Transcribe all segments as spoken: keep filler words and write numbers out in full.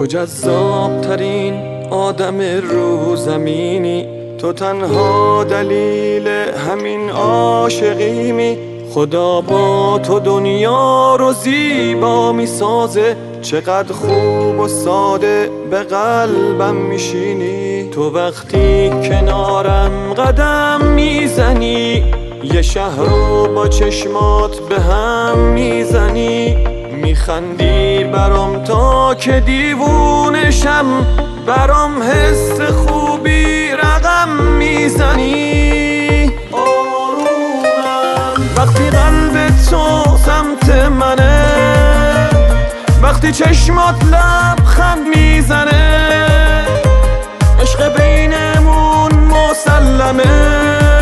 تو جذاب ترین آدم رو زمینی، تو تنها دلیل همین عاشقیمی. خدا با تو دنیا رو زیبا میسازه، چقدر خوب و ساده به قلبم میشینی. تو وقتی کنارم قدم میزنی، یه شهر رو با چشمات به هم میزنی. میخندی برام تا که دیوونشم، برام حس خوبی رقم میزنی. آرومم وقتی قلب تو سمت منه، وقتی چشمات لبخند میزنه. عشق بینمون مسلمه.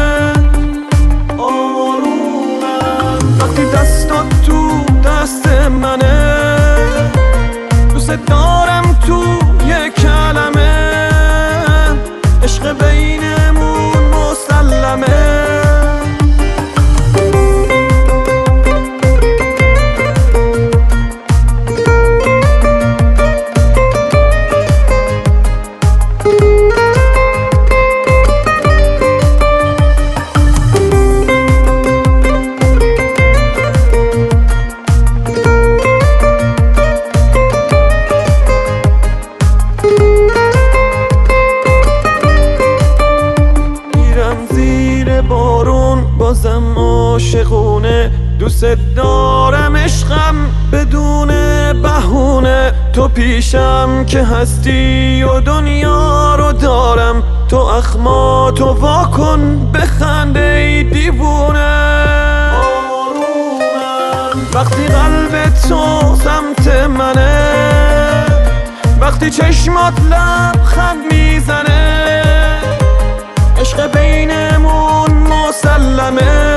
آرومم وقتی دستات تو دست منه، دوست دارم تو یک کلمه. عشق بینمون مسلمه. بارون بازم عاشقونه، دوست دارم عشقم بدون بهونه. تو پیشم که هستی و دنیا رو دارم، تو اخماتو واکن بخنده ای دیوونه. آرومم وقتی قلب تو سمت منه، وقتی چشمات لبخند میزنه. عشق بینمون مسلمه.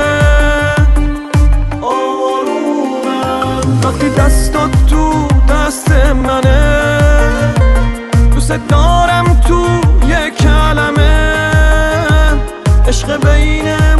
آرومم وقتی دستات تو دست منه، دوست دارم تو یک کلمه. عشق بینمون